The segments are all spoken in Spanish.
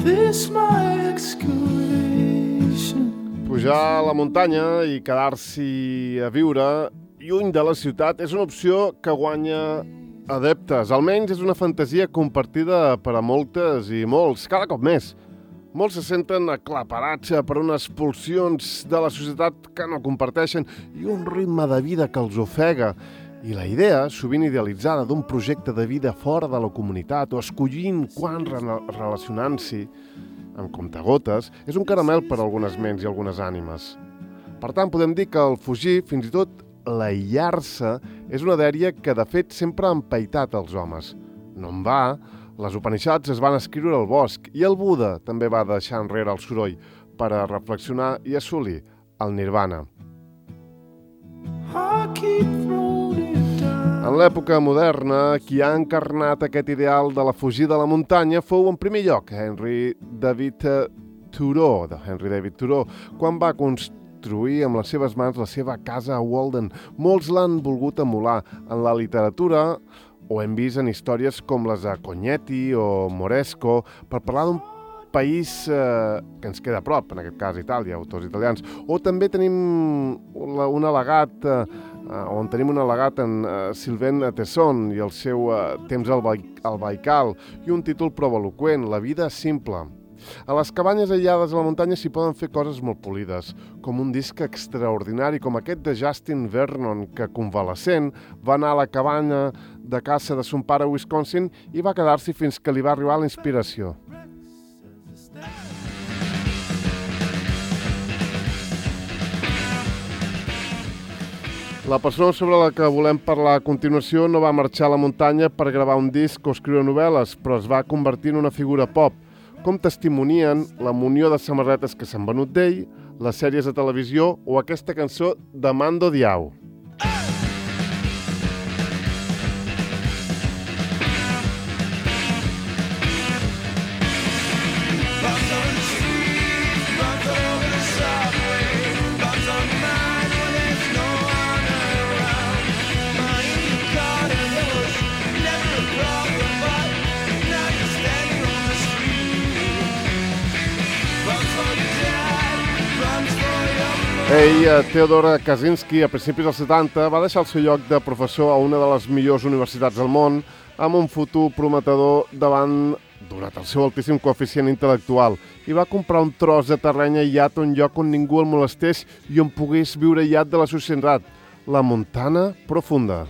this my excavation. Pujar a la muntanya i quedar-s'hi a viure lluny de la ciutat és una opció que guanya adeptes. Almenys és una fantasia compartida per a moltes i molts, cada cop més. Molts se senten aclaparats per unes pulsions de la societat que no comparteixen i un ritme de vida que els ofega. I la idea, sovint idealitzada, d'un projecte de vida fora de la comunitat o escollint quan relacionant-s'hi amb comptagotes, és un caramel per a algunes ments i algunes ànimes. Per tant, podem dir que el fugir, fins i tot l'aïllar-se, és una dèria que, de fet, sempre ha empaitat els homes. No en va, les Upanishads es van escriure al bosc i el Buda també va deixar enrere el soroll per a reflexionar i assolir el nirvana. En l'època moderna, qui ha encarnat aquest ideal de la fugida a la muntanya fou, en primer lloc, Henry David Thoreau, quan va construir amb les seves mans la seva casa a Walden. Molts l'han volgut emular en la literatura o hem vist en històries com les de Cognetti o Moresco per parlar d'un país que ens queda a prop, en aquest cas Itàlia, autors italians. O també tenim un al·legat en Sylvain Tesson i el seu Temps al Baikal i un títol prou eloqüent, La vida simple. A les cabanyes aïllades a la muntanya s'hi poden fer coses molt polides, com un disc extraordinari com aquest de Justin Vernon, que convalescent va anar a la cabanya de caça de son pare a Wisconsin i va quedar-s'hi fins que li va arribar la inspiració. La persona sobre la que volem parlar a continuació no va marxar a la muntanya per gravar un disc o escriure novel·les, però es va convertir en una figura pop, com testimonien la munió de samarretes que s'han venut d'ell, les sèries de televisió o aquesta cançó de Mando Diao. Theodor Kaczynski, a principis dels 70, va deixar el seu lloc de professor a una de les millors universitats del món amb un futur prometedor davant, donat el seu altíssim coeficient intel·lectual, i va comprar un tros de terreny aïllat a un lloc on ningú el molestés i on pogués viure aïllat de la societat, la Montana Profunda.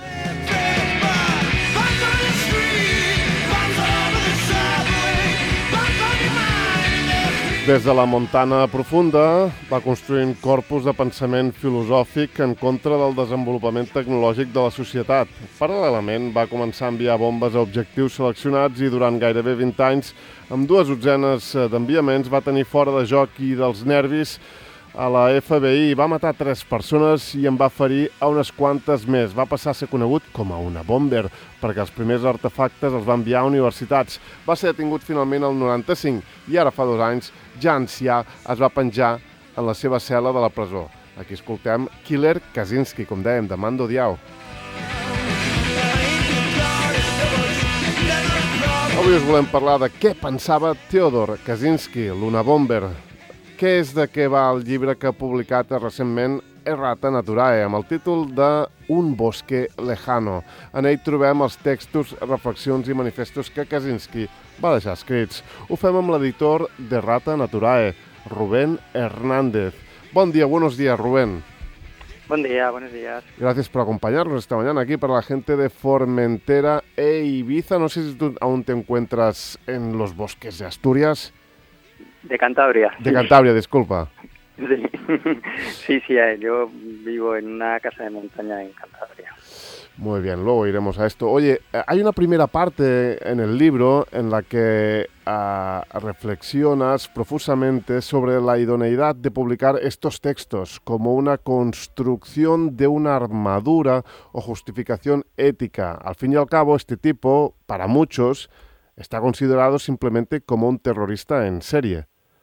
Des de la Montana Profunda va construint corpus de pensament filosòfic en contra del desenvolupament tecnològic de la societat. Paral·lelament va començar a enviar bombes a objectius seleccionats i durant gairebé 20 anys, amb 2 dotzenes d'enviaments, va tenir fora de joc i dels nervis a la FBI, va matar 3 persones i en va ferir a unes quantes més. Va passar a ser conegut com a una bomber, perquè els primers artefactes els va enviar a universitats. Va ser detingut finalment el 95 i ara fa 2 anys, ja ancià, es va penjar en la seva cel·la de la presó. Aquí escoltem Killer Kaczynski, com dèiem, de Mando Diao. Avui us volem parlar de què pensava Theodor Kaczynski, l'Unabomber. Què és de què va el llibre que ha publicat recentment Errata Naturae, amb el títol de Un bosque lejano. En ell trobem els textos, reflexions i manifestos que Kaczynski va deixar escrits. Ho fem amb l'editor d'Errata Naturae, Rubén Hernández. Bon día, buenos días, Rubén. Buen día, buenos días. Gracias por acompañarnos esta mañana aquí para la gente de Formentera e Ibiza. No sé si tú aún te encuentras en los bosques de Asturias. De Cantabria. De Cantabria, disculpa. Sí, yo vivo en una casa de montaña en Cantabria. Muy bien, luego iremos a esto. Oye, hay una primera parte en el libro en la que reflexionas profusamente sobre la idoneidad de publicar estos textos como una construcción de una armadura o justificación ética. Al fin y al cabo, este tipo, para muchos, está considerado simplemente como un terrorista en serie.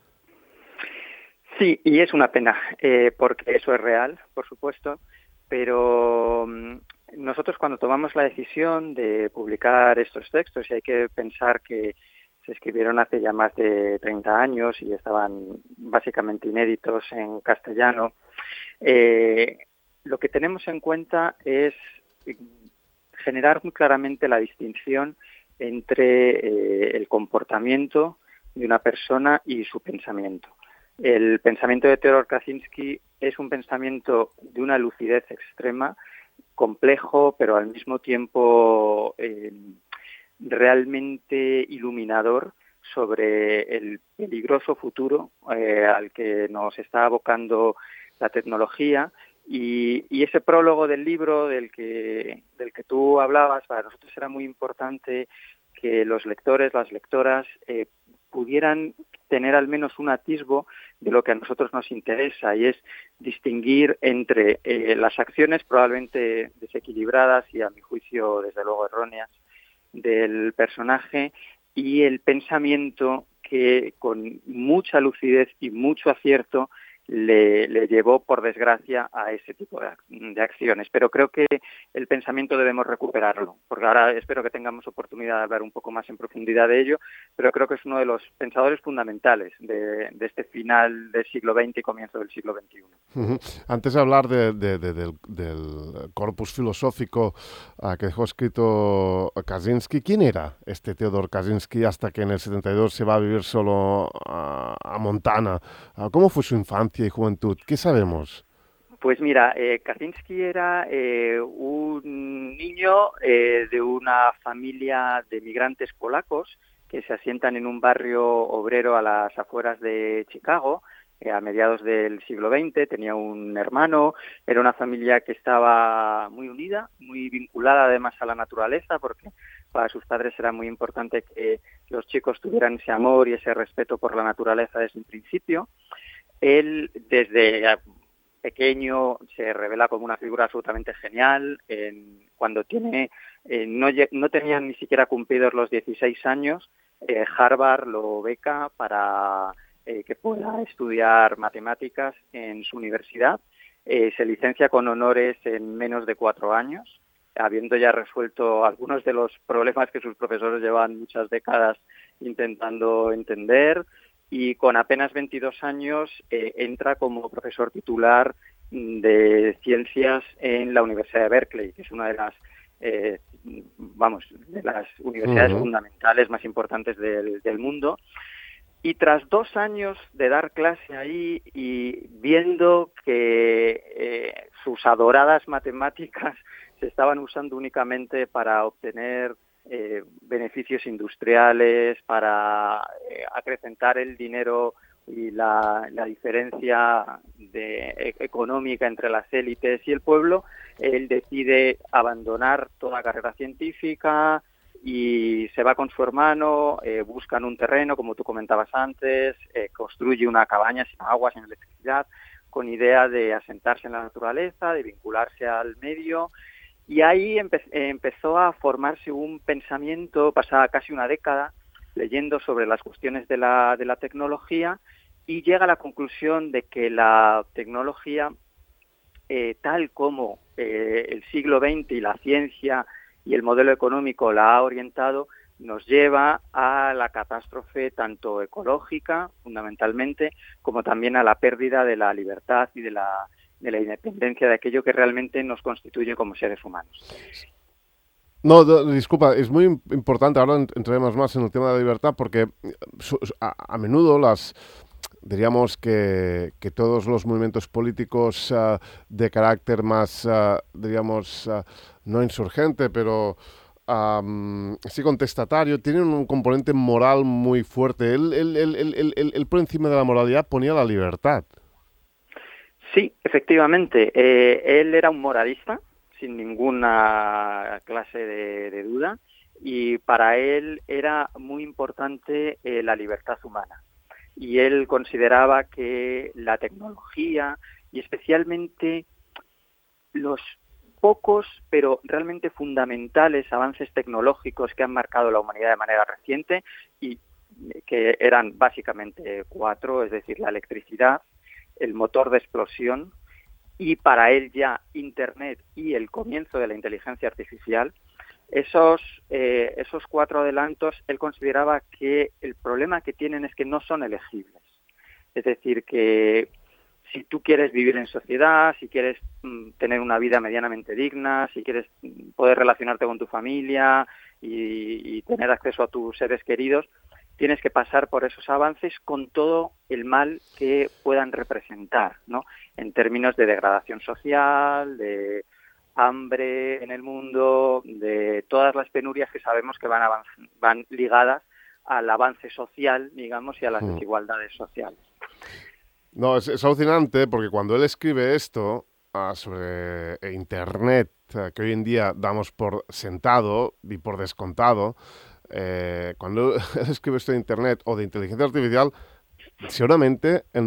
Sí, y es una pena, porque eso es real, por supuesto, pero nosotros cuando tomamos la decisión de publicar estos textos, y hay que pensar que se escribieron hace ya más de 30 años y estaban básicamente inéditos en castellano. Lo que tenemos en cuenta es generar muy claramente la distinción entre el comportamiento de una persona y su pensamiento. El pensamiento de Theodor Kaczynski es un pensamiento de una lucidez extrema, complejo, pero al mismo tiempo realmente iluminador sobre el peligroso futuro al que nos está abocando la tecnología. Y ese prólogo del libro del que tú hablabas, para nosotros era muy importante que los lectores, las lectoras, pudieran tener al menos un atisbo de lo que a nosotros nos interesa, y es distinguir entre las acciones probablemente desequilibradas y, a mi juicio, desde luego erróneas, del personaje, y el pensamiento que con mucha lucidez y mucho acierto le llevó, por desgracia, a ese tipo de acciones. Pero creo que el pensamiento debemos recuperarlo, porque ahora espero que tengamos oportunidad de hablar un poco más en profundidad de ello, pero creo que es uno de los pensadores fundamentales de este final del siglo XX y comienzo del siglo XXI. Uh-huh. Antes de hablar del corpus filosófico que dejó escrito Kaczynski, ¿quién era este Theodor Kaczynski hasta que en el 72 se va a vivir solo a Montana? ¿Cómo fue su infancia y juventud? ¿Qué sabemos? Pues mira, Kaczynski era un niño de una familia de migrantes polacos que se asientan en un barrio obrero a las afueras de Chicago a mediados del siglo XX. Tenía un hermano, era una familia que estaba muy unida, muy vinculada además a la naturaleza, porque para sus padres era muy importante que los chicos tuvieran ese amor y ese respeto por la naturaleza desde un principio. Él, desde pequeño, se revela como una figura absolutamente genial. Cuando no tenía ni siquiera cumplidos los 16 años, Harvard lo beca para que pueda estudiar matemáticas en su universidad. Se licencia con honores en menos de 4 años, habiendo ya resuelto algunos de los problemas que sus profesores llevan muchas décadas intentando entender. Y con apenas 22 años entra como profesor titular de ciencias en la Universidad de Berkeley, que es una de las universidades fundamentales más importantes del mundo. Y tras 2 años de dar clase ahí y viendo que sus adoradas matemáticas se estaban usando únicamente para obtener beneficios industriales, para acrecentar el dinero y la diferencia económica entre las élites y el pueblo, él decide abandonar toda carrera científica y se va con su hermano, buscan un terreno, como tú comentabas antes, construye una cabaña sin agua, sin electricidad, con idea de asentarse en la naturaleza, de vincularse al medio. Y ahí empezó a formarse un pensamiento, pasada casi una década, leyendo sobre las cuestiones de la tecnología, y llega a la conclusión de que la tecnología, tal como el siglo XX y la ciencia y el modelo económico la ha orientado, nos lleva a la catástrofe tanto ecológica, fundamentalmente, como también a la pérdida de la libertad y de la independencia de aquello que realmente nos constituye como seres humanos. No, disculpa, es muy importante, ahora entraremos más en el tema de la libertad, porque a menudo diríamos que todos los movimientos políticos de carácter más, diríamos, no insurgente, pero sí contestatario, tienen un componente moral muy fuerte. Él por encima de la moralidad ponía la libertad. Sí, efectivamente. Él era un moralista, sin ninguna clase de duda, y para él era muy importante la libertad humana. Y él consideraba que la tecnología, y especialmente los pocos pero realmente fundamentales avances tecnológicos que han marcado la humanidad de manera reciente, y que eran básicamente 4, es decir, la electricidad, el motor de explosión, y para él ya Internet y el comienzo de la inteligencia artificial, Esos 4 adelantos, él consideraba que el problema que tienen es que no son elegibles. Es decir, que si tú quieres vivir en sociedad, si quieres tener una vida medianamente digna, si quieres poder relacionarte con tu familia y tener acceso a tus seres queridos, tienes que pasar por esos avances con todo el mal que puedan representar, ¿no? En términos de degradación social, de hambre en el mundo, de todas las penurias que sabemos que van ligadas al avance social, digamos, y a las desigualdades sociales. No, es alucinante porque cuando él escribe esto sobre Internet, que hoy en día damos por sentado y por descontado, cuando él escribe esto de Internet o de inteligencia artificial, seguramente el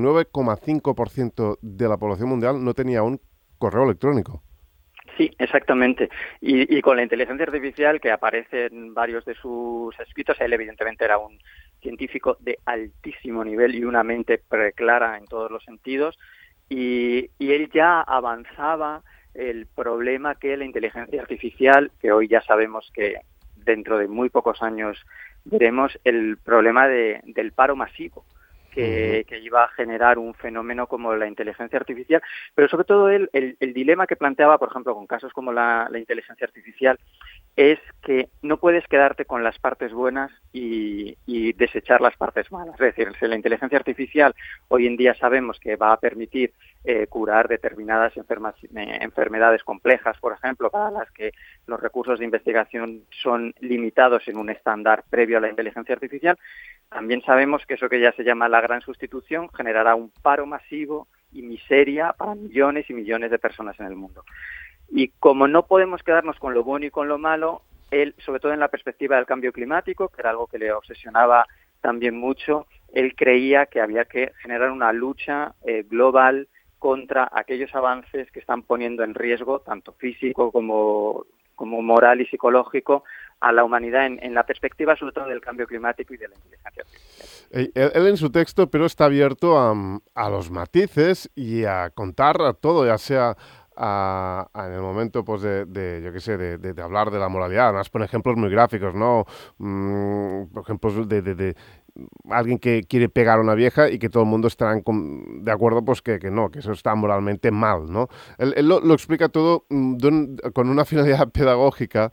99,5% de la población mundial no tenía un correo electrónico. Sí, exactamente. Y con la inteligencia artificial, que aparece en varios de sus escritos, él evidentemente era un científico de altísimo nivel y una mente preclara en todos los sentidos, y él ya avanzaba el problema que la inteligencia artificial, que hoy ya sabemos que dentro de muy pocos años veremos, el problema del paro masivo, que iba a generar un fenómeno como la inteligencia artificial, pero sobre todo el dilema que planteaba, por ejemplo, con casos como la inteligencia artificial, es que no puedes quedarte con las partes buenas y desechar las partes malas. Es decir, si la inteligencia artificial hoy en día sabemos que va a permitir curar determinadas enfermedades complejas, por ejemplo, para las que los recursos de investigación son limitados en un estándar previo a la inteligencia artificial, también sabemos que eso que ya se llama la gran sustitución generará un paro masivo y miseria para millones y millones de personas en el mundo. Y como no podemos quedarnos con lo bueno y con lo malo, él, sobre todo en la perspectiva del cambio climático, que era algo que le obsesionaba también mucho, él creía que había que generar una lucha global contra aquellos avances que están poniendo en riesgo, tanto físico como moral y psicológico, a la humanidad en la perspectiva sobre todo del cambio climático y de la inteligencia artificial. Él en su texto, pero está abierto a los matices y a contar todo, ya sea en el momento pues yo qué sé, de hablar de la moralidad. Además pone ejemplos muy gráficos, ¿no? Por ejemplo, de alguien que quiere pegar a una vieja y que todo el mundo estará de acuerdo pues que no, que eso está moralmente mal, ¿no? Él lo explica todo con una finalidad pedagógica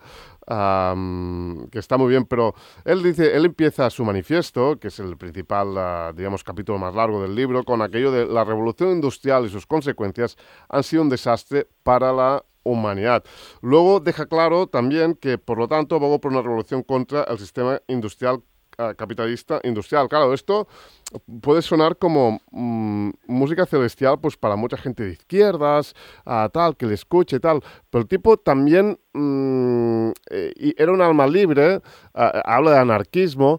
que está muy bien, pero él empieza su manifiesto, que es el principal, digamos, capítulo más largo del libro, con aquello de la revolución industrial y sus consecuencias han sido un desastre para la humanidad. Luego deja claro también que, por lo tanto, abogó por una revolución contra el sistema industrial capitalista industrial. Claro, esto puede sonar como música celestial pues para mucha gente de izquierdas, tal, que le escuche y tal, pero el tipo también era un alma libre, habla de anarquismo,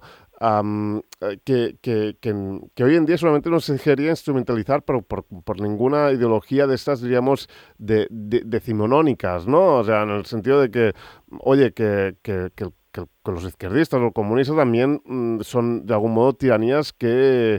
que hoy en día solamente no se dejaría instrumentalizar por ninguna ideología de estas, diríamos, decimonónicas, ¿no? O sea, en el sentido de que, oye, que los izquierdistas o los comunistas también son de algún modo tiranías que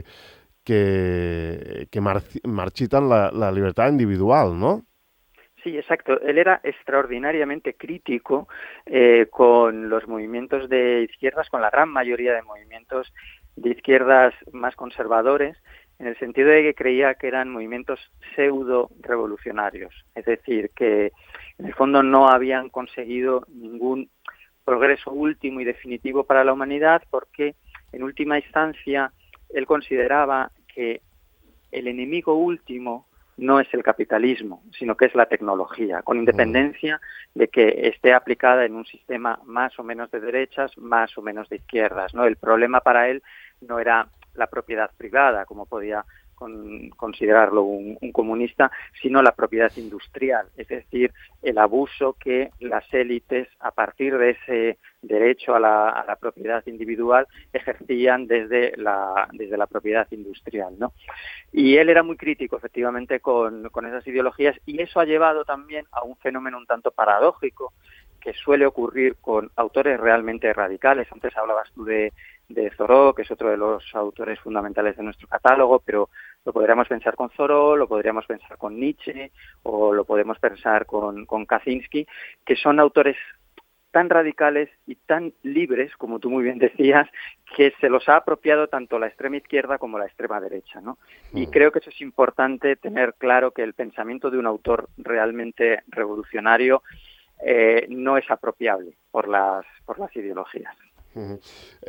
marchitan la libertad individual, ¿no? Sí, exacto. Él era extraordinariamente crítico con los movimientos de izquierdas, con la gran mayoría de movimientos de izquierdas más conservadores, en el sentido de que creía que eran movimientos pseudo-revolucionarios. Es decir, que en el fondo no habían conseguido ningún progreso último y definitivo para la humanidad, porque en última instancia él consideraba que el enemigo último no es el capitalismo, sino que es la tecnología, con independencia de que esté aplicada en un sistema más o menos de derechas, más o menos de izquierdas, ¿no? El problema para él no era la propiedad privada, como podía considerarlo un comunista, sino la propiedad industrial, es decir, el abuso que las élites, a partir de ese derecho a la propiedad individual, ejercían desde la propiedad industrial, ¿no? Y él era muy crítico, efectivamente, con esas ideologías, y eso ha llevado también a un fenómeno un tanto paradójico que suele ocurrir con autores realmente radicales. Antes hablabas tú de Thoreau, que es otro de los autores fundamentales de nuestro catálogo, pero lo podríamos pensar con Thoreau, lo podríamos pensar con Nietzsche o lo podemos pensar con Kaczynski, que son autores tan radicales y tan libres, como tú muy bien decías, que se los ha apropiado tanto la extrema izquierda como la extrema derecha, ¿no? Y creo que eso es importante tener claro, que el pensamiento de un autor realmente revolucionario no es apropiable por las ideologías. Uh-huh.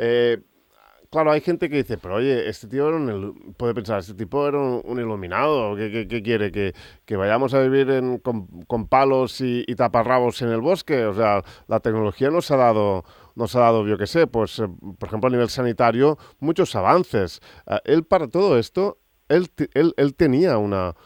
Claro, hay gente que dice, pero oye, este tío era puede pensar, este tipo era un iluminado, ¿qué quiere? ¿Que vayamos a vivir con palos y taparrabos en el bosque? O sea, la tecnología nos ha dado, yo qué sé, pues, por ejemplo, a nivel sanitario, muchos avances. Él, para todo esto, él tenía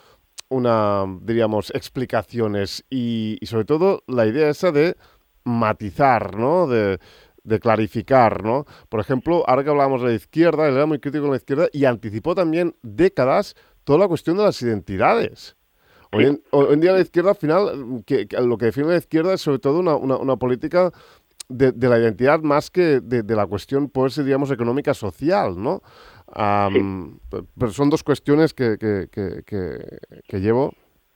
diríamos, explicaciones y sobre todo la idea esa de matizar, ¿no? De clarificar, ¿no? Por ejemplo, ahora que hablábamos de la izquierda, él era muy crítico con la izquierda y anticipó también décadas toda la cuestión de las identidades. Hoy en día la izquierda, al final, que lo que define la izquierda es sobre todo una política de la identidad más que de la cuestión, pues, digamos, económica social, ¿no? Pero son dos cuestiones que llevo.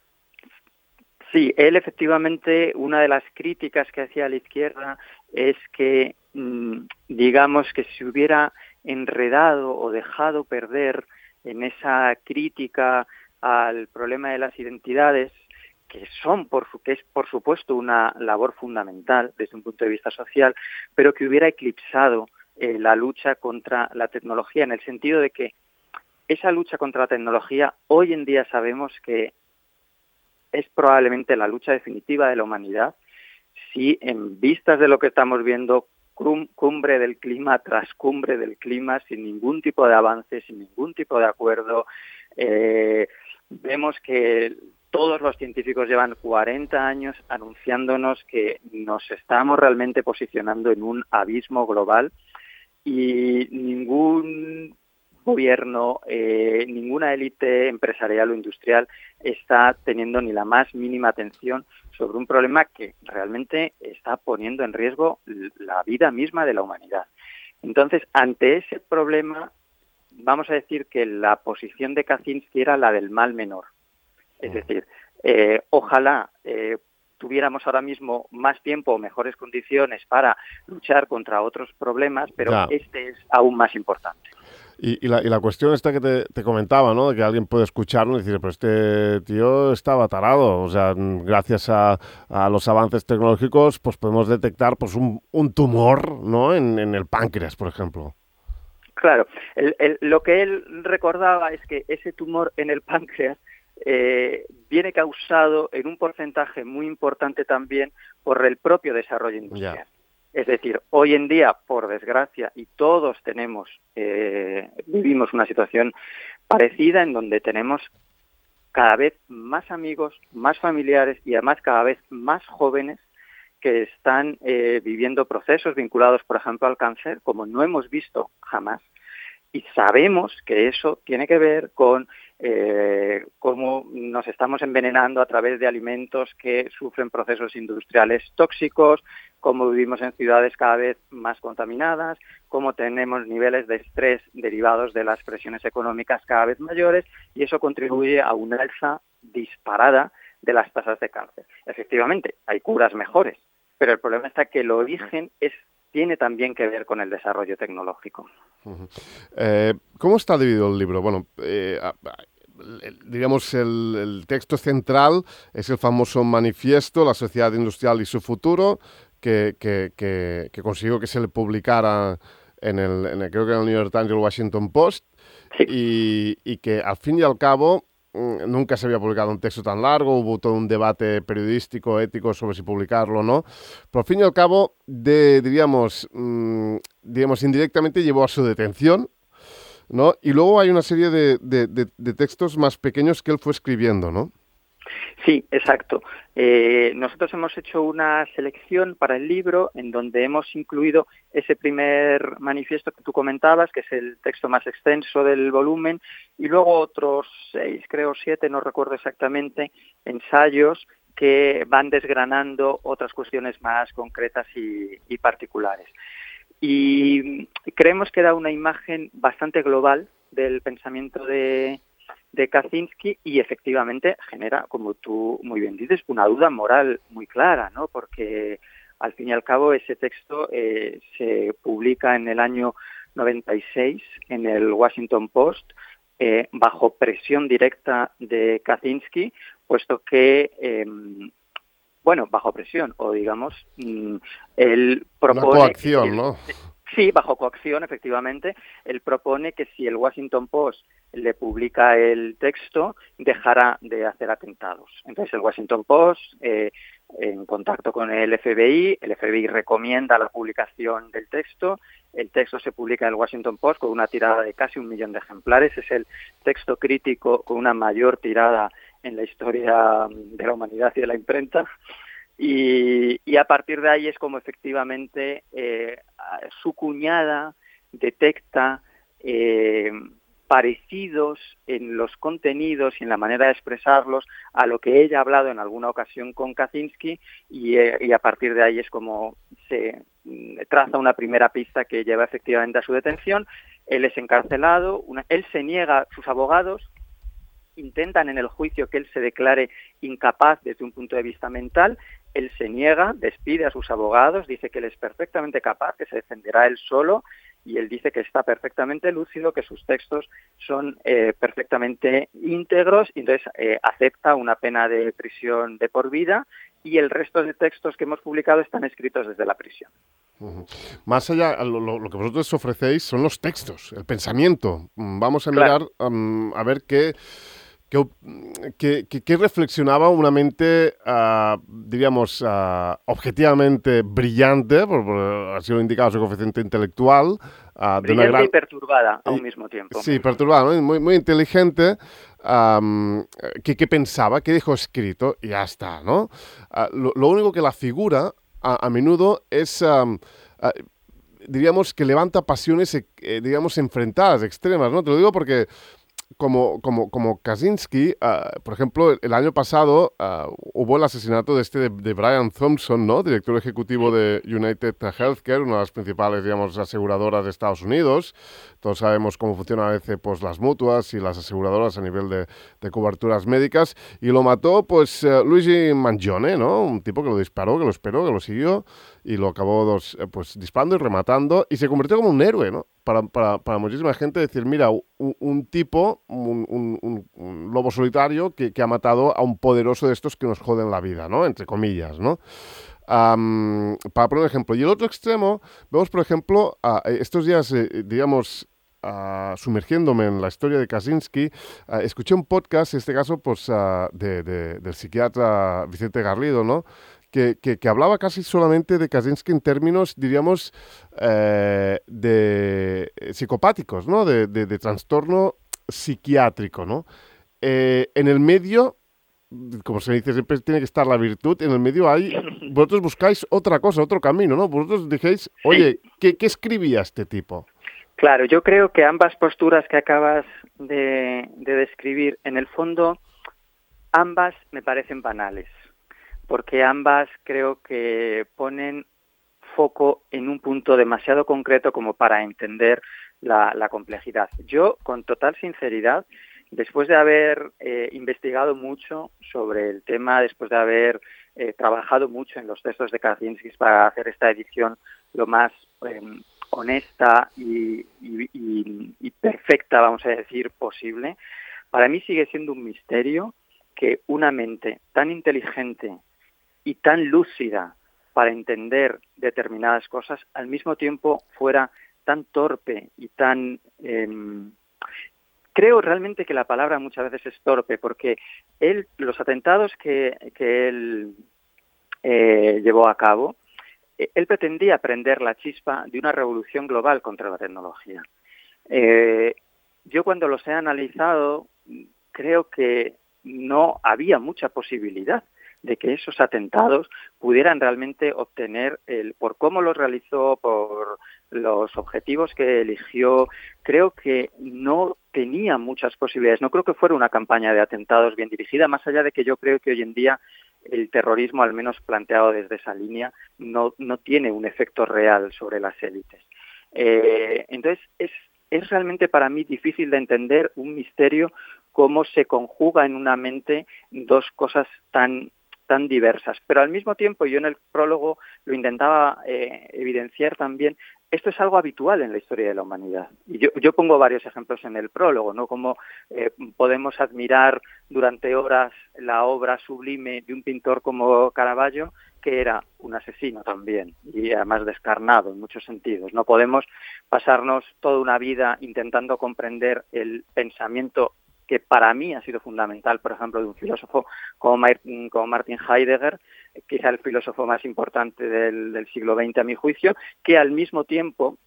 Sí, él efectivamente, una de las críticas que hacía a la izquierda es que, digamos, que se hubiera enredado o dejado perder en esa crítica al problema de las identidades, que es por supuesto una labor fundamental desde un punto de vista social, pero que hubiera eclipsado la lucha contra la tecnología, en el sentido de que esa lucha contra la tecnología hoy en día sabemos que es probablemente la lucha definitiva de la humanidad, si en vistas de lo que estamos viendo, cumbre del clima tras cumbre del clima, sin ningún tipo de avance, sin ningún tipo de acuerdo, vemos que todos los científicos llevan 40 años anunciándonos que nos estamos realmente posicionando en un abismo global y ningún gobierno, ninguna élite empresarial o industrial está teniendo ni la más mínima atención sobre un problema que realmente está poniendo en riesgo la vida misma de la humanidad. Entonces, ante ese problema, vamos a decir que la posición de Kaczynski era la del mal menor. Es decir, ojalá tuviéramos ahora mismo más tiempo o mejores condiciones para luchar contra otros problemas, pero este es aún más importante. Y la cuestión esta que te comentaba, ¿no? De que alguien puede escucharlo y decir, pero este tío estaba tarado. O sea, gracias a los avances tecnológicos, pues podemos detectar, pues, un tumor, ¿no? En el páncreas, por ejemplo. Claro. Lo que él recordaba es que ese tumor en el páncreas viene causado en un porcentaje muy importante también por el propio desarrollo industrial. Yeah. Es decir, hoy en día, por desgracia, y todos vivimos una situación parecida en donde tenemos cada vez más amigos, más familiares y además cada vez más jóvenes que están viviendo procesos vinculados, por ejemplo, al cáncer, como no hemos visto jamás. Y sabemos que eso tiene que ver con cómo nos estamos envenenando a través de alimentos que sufren procesos industriales tóxicos, cómo vivimos en ciudades cada vez más contaminadas, cómo tenemos niveles de estrés derivados de las presiones económicas cada vez mayores, y eso contribuye a una alza disparada de las tasas de cáncer. Efectivamente, hay curas mejores, pero el problema está que el origen tiene también que ver con el desarrollo tecnológico. Uh-huh. ¿Cómo está dividido el libro? Bueno, digamos, el texto central es el famoso manifiesto, La sociedad industrial y su futuro, que consiguió que se le publicara creo que en el New York Times y el Washington Post, sí. y que al fin y al cabo nunca se había publicado un texto tan largo, hubo todo un debate periodístico, ético sobre si publicarlo o no, pero al fin y al cabo, diríamos, indirectamente llevó a su detención, ¿no? Y luego hay una serie de textos más pequeños que él fue escribiendo, ¿no? Sí, exacto. Nosotros hemos hecho una selección para el libro en donde hemos incluido ese primer manifiesto que tú comentabas, que es el texto más extenso del volumen, y luego otros 6, creo 7, no recuerdo exactamente, ensayos que van desgranando otras cuestiones más concretas y particulares. Y creemos que da una imagen bastante global del pensamiento de Kaczynski y efectivamente genera, como tú muy bien dices, una duda moral muy clara, ¿no? Porque al fin y al cabo ese texto se publica en el año 96 en el Washington Post, bajo presión directa de Kaczynski, puesto que, bajo presión, o digamos, él propone... Una coacción, ¿no? Sí, bajo coacción, efectivamente. Él propone que si el Washington Post le publica el texto, dejará de hacer atentados. Entonces el Washington Post, en contacto con el FBI recomienda la publicación del texto. El texto se publica en el Washington Post con una tirada de casi 1 millón de ejemplares. Es el texto crítico con una mayor tirada en la historia de la humanidad y de la imprenta. Y a partir de ahí es como efectivamente su cuñada detecta parecidos en los contenidos y en la manera de expresarlos a lo que ella ha hablado en alguna ocasión con Kaczynski, y a partir de ahí es como se traza una primera pista que lleva efectivamente a su detención. Él es encarcelado, él se niega, sus abogados intentan en el juicio que él se declare incapaz desde un punto de vista mental. Él se niega, despide a sus abogados, dice que él es perfectamente capaz, que se defenderá él solo, y él dice que está perfectamente lúcido, que sus textos son perfectamente íntegros, y entonces acepta una pena de prisión de por vida, y el resto de textos que hemos publicado están escritos desde la prisión. Uh-huh. Más allá, lo que vosotros ofrecéis son los textos, el pensamiento. Vamos a mirar, a ver qué reflexionaba una mente, diríamos, objetivamente brillante, por así lo indicaba su coeficiente intelectual. Brillante y perturbada a un mismo tiempo. Sí, perturbada, ¿no? Muy inteligente. ¿Qué pensaba? ¿Qué dejó escrito? Y ya está, ¿no? Lo único que la figura a menudo es... diríamos que levanta pasiones, digamos, enfrentadas, extremas, ¿no? Te lo digo porque... Como Kaczynski, por ejemplo, el año pasado hubo el asesinato de Brian Thompson, ¿no? Director ejecutivo de United Healthcare, una de las principales, digamos, aseguradoras de Estados Unidos. Todos sabemos cómo funcionan a veces pues, las mutuas y las aseguradoras a nivel de coberturas médicas. Y lo mató, pues, Luigi Mangione, ¿no? Un tipo que lo disparó, que lo esperó, que lo siguió y lo acabó pues, disparando y rematando. Y se convirtió como un héroe, ¿no? Para muchísima gente decir, mira, un tipo, un lobo solitario que ha matado a un poderoso de estos que nos joden la vida, ¿no? Entre comillas, ¿no? Para poner un ejemplo. Y el otro extremo, vemos, por ejemplo, estos días, digamos, sumergiéndome en la historia de Kaczynski, escuché un podcast, en este caso, pues, del psiquiatra Vicente Garrido, ¿no? Que hablaba casi solamente de Kaczynski en términos, diríamos, de psicopáticos, ¿no? De trastorno psiquiátrico, ¿no? En el medio, como se dice, siempre tiene que estar la virtud. En el medio vosotros buscáis otra cosa, otro camino, ¿no? Vosotros dijéis, oye, ¿qué escribía este tipo? Claro, yo creo que ambas posturas que acabas de describir, en el fondo, ambas me parecen banales, porque ambas creo que ponen foco en un punto demasiado concreto como para entender la complejidad. Yo, con total sinceridad, después de haber investigado mucho sobre el tema, después de haber trabajado mucho en los textos de Kaczynski para hacer esta edición lo más honesta y perfecta, vamos a decir, posible, para mí sigue siendo un misterio que una mente tan inteligente y tan lúcida para entender determinadas cosas, al mismo tiempo fuera tan torpe y tan... creo realmente que la palabra muchas veces es torpe, porque los atentados que él llevó a cabo, él pretendía prender la chispa de una revolución global contra la tecnología. Yo cuando los he analizado, creo que no había mucha posibilidad de que esos atentados pudieran realmente obtener, por cómo los realizó, por los objetivos que eligió, creo que no tenía muchas posibilidades. No creo que fuera una campaña de atentados bien dirigida, más allá de que yo creo que hoy en día el terrorismo, al menos planteado desde esa línea, no tiene un efecto real sobre las élites. Entonces, es realmente para mí difícil de entender, un misterio, cómo se conjuga en una mente dos cosas tan tan diversas. Pero al mismo tiempo, yo en el prólogo lo intentaba evidenciar también, esto es algo habitual en la historia de la humanidad. Y yo pongo varios ejemplos en el prólogo, ¿no? Como podemos admirar durante horas la obra sublime de un pintor como Caravaggio, que era un asesino también, y además descarnado en muchos sentidos. No podemos pasarnos toda una vida intentando comprender el pensamiento que para mí ha sido fundamental, por ejemplo, de un filósofo como Martin Heidegger, quizá el filósofo más importante del siglo XX a mi juicio, que al mismo tiempo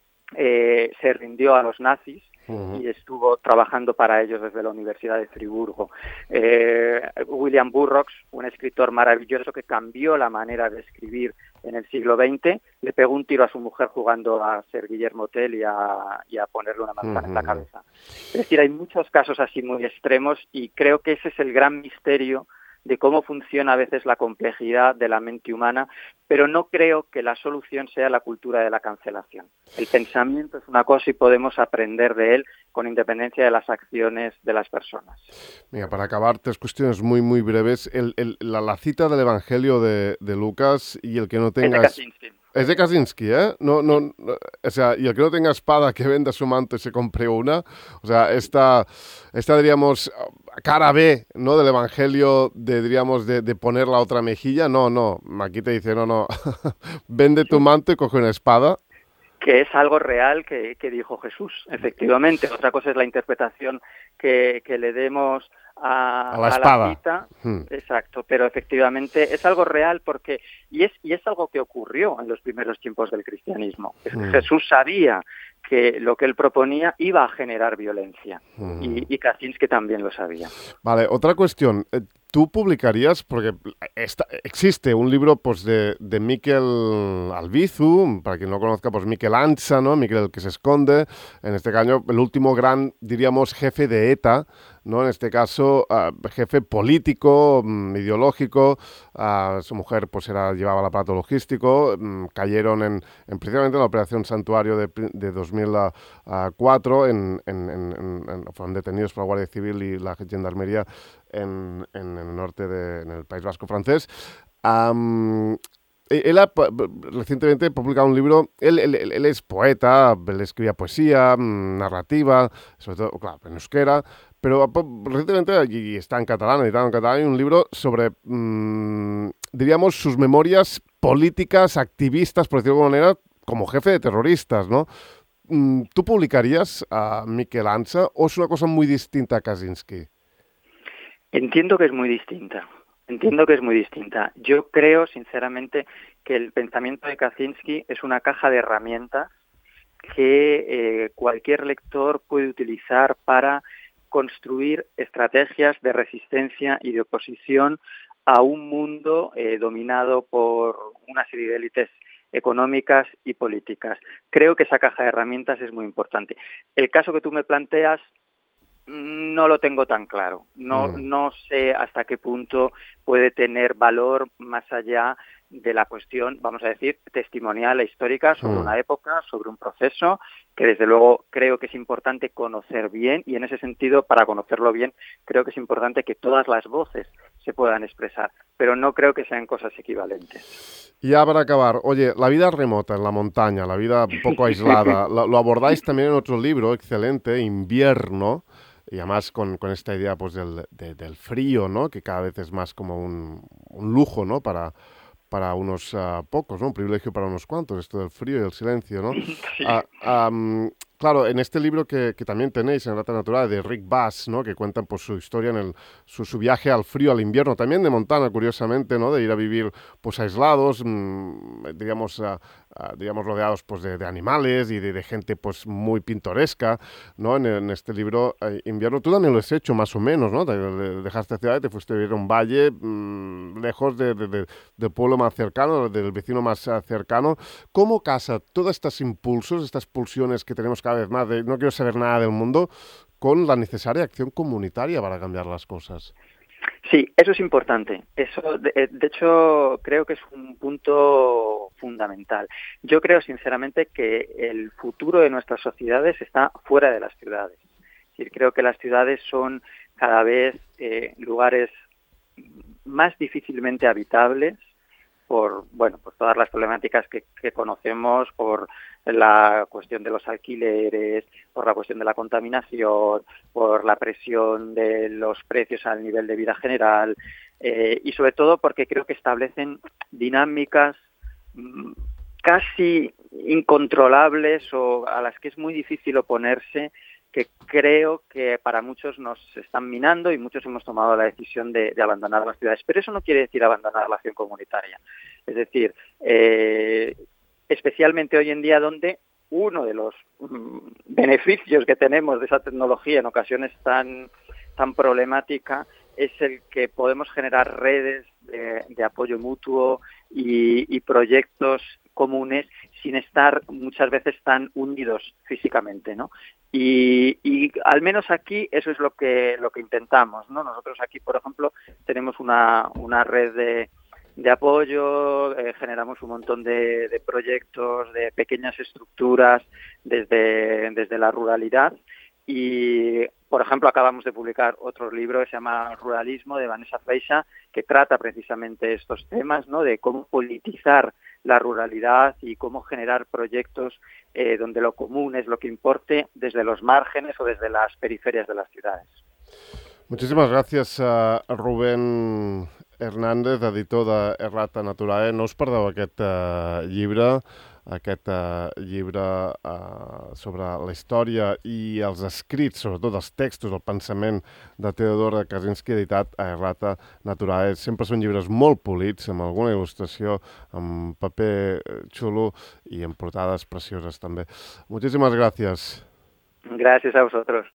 se rindió a los nazis y estuvo trabajando para ellos desde la Universidad de Friburgo. William Burroughs, un escritor maravilloso que cambió la manera de escribir en el siglo XX, le pegó un tiro a su mujer jugando a ser Guillermo Tell y a ponerle una manzana en la cabeza. Es decir, hay muchos casos así muy extremos y creo que ese es el gran misterio de cómo funciona a veces la complejidad de la mente humana, pero no creo que la solución sea la cultura de la cancelación. El pensamiento es una cosa y podemos aprender de él con independencia de las acciones de las personas. Mira, para acabar, 3 cuestiones muy, muy breves. La cita del Evangelio de Lucas y el que no tengas... Es de Kaczynski. Es de Kaczynski, ¿eh? No, o sea, y el que no tenga espada, que venda su manto y se compre una. O sea, esta diríamos, cara B, ¿no? Del Evangelio, diríamos, de poner la otra mejilla. No. Aquí te dice, no. Vende tu manto y coge una espada. Que es algo real que dijo Jesús, efectivamente. Otra cosa es la interpretación que le demos a la cita. Exacto, pero efectivamente es algo real porque y es algo que ocurrió en los primeros tiempos del cristianismo. Jesús sabía que lo que él proponía iba a generar violencia y Kaczynski también lo sabía. Vale, otra cuestión. ¿Tú publicarías, porque existe un libro pues de Miquel Albizu, para quien no conozca, pues Miquel Ancha, ¿no? Miquel el que se esconde, en este caso el último gran, diríamos, jefe de ETA, ¿no? En este caso, jefe político, ideológico, su mujer pues llevaba el aparato logístico, cayeron en precisamente en la Operación Santuario de 2004, fueron detenidos por la Guardia Civil y la Gendarmería en el norte, en el País Vasco francés. Él ha recientemente publicado un libro, él es poeta, él escribía poesía, narrativa, sobre todo, claro, en euskera, pero recientemente, y está en catalán, editado en catalán, hay un libro sobre, diríamos, sus memorias políticas, activistas, por decirlo de alguna manera, como jefe de terroristas, ¿no? ¿Tú publicarías a Miquel Ancha o es una cosa muy distinta a Kaczynski? Entiendo que es muy distinta. Yo creo, sinceramente, que el pensamiento de Kaczynski es una caja de herramientas que cualquier lector puede utilizar para construir estrategias de resistencia y de oposición a un mundo dominado por una serie de élites económicas y políticas. Creo que esa caja de herramientas es muy importante. El caso que tú me planteas no lo tengo tan claro. No sé hasta qué punto puede tener valor más allá de la cuestión, vamos a decir, testimonial e histórica sobre una época, sobre un proceso, que desde luego creo que es importante conocer bien y en ese sentido, para conocerlo bien, creo que es importante que todas las voces se puedan expresar, pero no creo que sean cosas equivalentes. Y ya para acabar, oye, la vida remota en la montaña, la vida un poco aislada, lo abordáis también en otro libro excelente, Invierno, y además con esta idea pues del frío, ¿no? Que cada vez es más como un lujo, ¿no? Para unos pocos, ¿no? Un privilegio para unos cuantos, esto del frío y el silencio, ¿no? Sí. Claro, en este libro que también tenéis, en Rata Natural, de Rick Bass, ¿no? Que cuentan pues su historia su viaje al frío, al invierno, también de Montana, curiosamente, ¿no? De ir a vivir pues aislados, digamos rodeados pues de animales y de gente pues muy pintoresca, ¿no? En este libro, Invierno, tú también lo has hecho más o menos, ¿no? Dejaste ciudad y te fuiste a vivir a un valle lejos del pueblo más cercano, del vecino más cercano. ¿Cómo casa todos estos impulsos, estas pulsiones que tenemos cada vez más de no quiero saber nada del mundo, con la necesaria acción comunitaria para cambiar las cosas? Sí, eso es importante. Eso, de hecho, creo que es un punto fundamental. Yo creo, sinceramente, que el futuro de nuestras sociedades está fuera de las ciudades. Es decir, creo que las ciudades son cada vez lugares más difícilmente habitables por todas las problemáticas que conocemos, por la cuestión de los alquileres, por la cuestión de la contaminación, por la presión de los precios al nivel de vida general, y sobre todo porque creo que establecen dinámicas casi incontrolables o a las que es muy difícil oponerse, que creo que para muchos nos están minando y muchos hemos tomado la decisión de abandonar las ciudades. Pero eso no quiere decir abandonar la acción comunitaria. Es decir, especialmente hoy en día, donde uno de los beneficios que tenemos de esa tecnología en ocasiones tan problemática es el que podemos generar redes de apoyo mutuo y proyectos comunes sin estar muchas veces tan unidos físicamente, ¿no? Y al menos aquí eso es lo que intentamos, ¿no? Nosotros aquí, por ejemplo, tenemos una red de apoyo, generamos un montón de proyectos, de pequeñas estructuras desde la ruralidad. Y, por ejemplo, acabamos de publicar otro libro que se llama Ruralismo, de Vanessa Freixa, que trata precisamente estos temas, ¿no? De cómo politizar la ruralidad y cómo generar proyectos donde lo común es lo que importe desde los márgenes o desde las periferias de las ciudades. Muchísimas gracias a Rubén Hernández, editor de Errata Naturae. No us perdeu aquest llibre sobre la història i els escrits, sobretot els textos, el pensament de Teodor Kaczynski, editat a Errata Naturae. Sempre són llibres molt polits, amb alguna il·lustració, amb paper xulo i amb portades precioses també. Muchísimas gracias. Gracias a vosotros.